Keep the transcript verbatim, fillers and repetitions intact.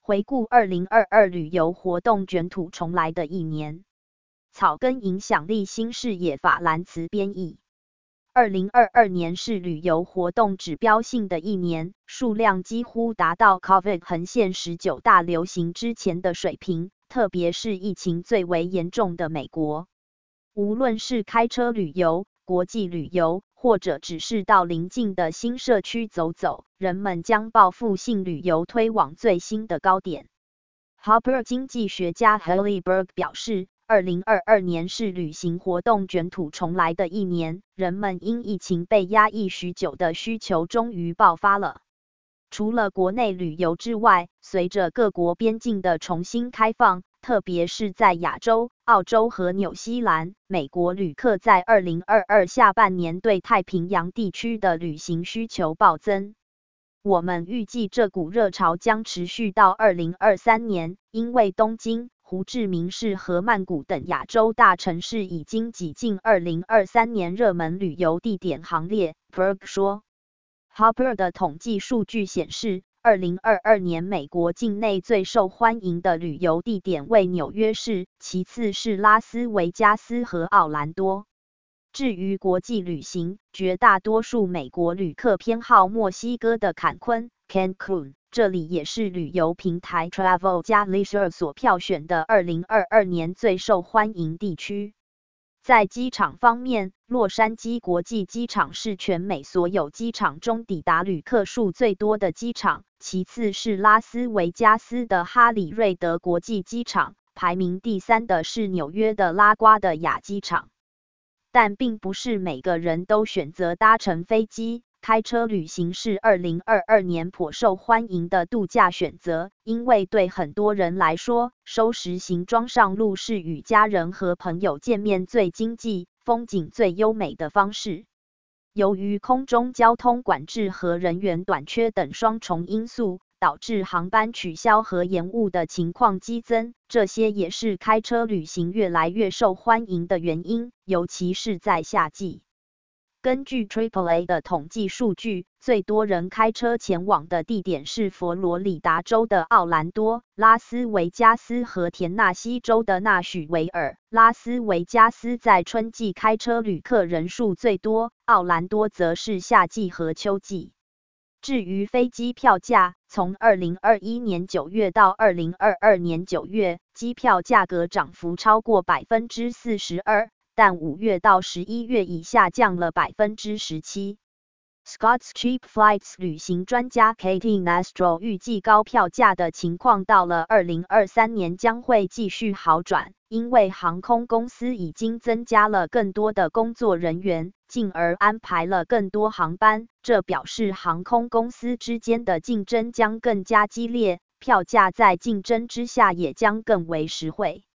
回顾二零二二旅游活动卷土重来的一年。草根影响力新视野法兰茨编译。二零二二年是旅游活动指标性的一年，数量几乎达到 COVID 横线十九大流行之前的水平，特别是疫情最为严重的美国。无论是开车旅游、国际旅游，或者只是到邻近的新社区走走，人们将报复性旅游推往最新的高点。Harper 经济学家 Hellyberg 表示，二零二二年是旅行活动卷土重来的一年，人们因疫情被压抑许久的需求终于爆发了。除了国内旅游之外，随着各国边境的重新开放，特别是在亚洲、澳洲和纽西兰，美国旅客在二零二二下半年对太平洋地区的旅行需求暴增。我们预计这股热潮将持续到二零二三年，因为东京、胡志明市和曼谷等亚洲大城市已经挤进二零二三年热门旅游地点行列。Berg 说 ，Harper 的统计数据显示，二零二二年美国境内最受欢迎的旅游地点为纽约市，其次是拉斯维加斯和奥兰多。至于国际旅行，绝大多数美国旅客偏好墨西哥的坎昆 （Cancun）， 这里也是旅游平台 Travel 加 Leisure 所票选的二零二二年最受欢迎地区。在机场方面，洛杉矶国际机场是全美所有机场中抵达旅客数最多的机场，其次是拉斯维加斯的哈里瑞德国际机场，排名第三的是纽约的拉瓜的亚机场。但并不是每个人都选择搭乘飞机，开车旅行是二零二二年颇受欢迎的度假选择，因为对很多人来说，收拾行装上路是与家人和朋友见面最经济、风景最优美的方式。由于空中交通管制和人员短缺等双重因素，导致航班取消和延误的情况激增，这些也是开车旅行越来越受欢迎的原因，尤其是在夏季。根据 Triple A 的统计数据，最多人开车前往的地点是佛罗里达州的奥兰多、拉斯维加斯和田纳西州的纳许维尔。拉斯维加斯在春季开车旅客人数最多，奥兰多则是夏季和秋季。至于飞机票价，从二零二一年九月到二零二二年九月，机票价格涨幅超过 百分之四十二， 但五月到十一月已下降了 百分之十七。Scott's Cheap Flights 旅行专家 Katie Nastro 预计高票价的情况到了二零二三年将会继续好转，因为航空公司已经增加了更多的工作人员，进而安排了更多航班，这表示航空公司之间的竞争将更加激烈，票价在竞争之下也将更为实惠。